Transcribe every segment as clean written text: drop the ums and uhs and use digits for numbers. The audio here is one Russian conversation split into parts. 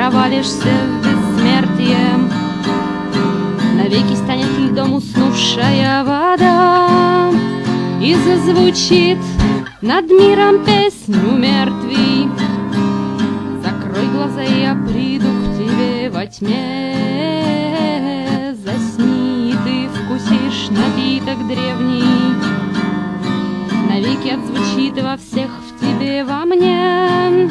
провалишься в бессмертие. Навеки станет льдом уснувшая вода, и зазвучит над миром песню мертвей. Закрой глаза, и я приду к тебе во тьме. Засни, и ты вкусишь напиток древний. Навеки отзвучит во всех в тебе, во мне,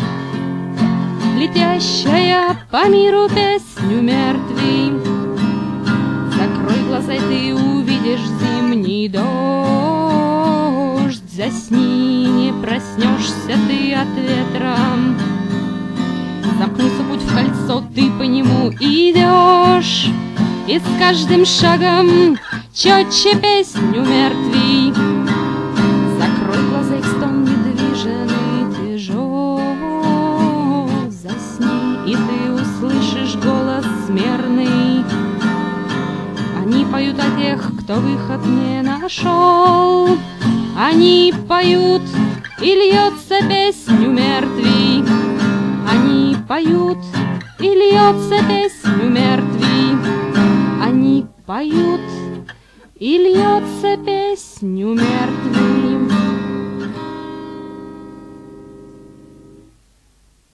летящая по миру песню мертвей. Закрой глаза, и ты увидишь зимний дождь. Засни, не проснешься ты от ветра. Замкнулся путь в кольцо, ты по нему идешь, и с каждым шагом четче песню мертвей. Закрой глаза, их стон недвижен и тяжел. Засни, и ты услышишь голос смирный. Они поют о тех, кто выход не нашел. Они поют, и льется песню мертвей. Они поют, и льется песню мертвей. Они поют, и льется песню мертвей.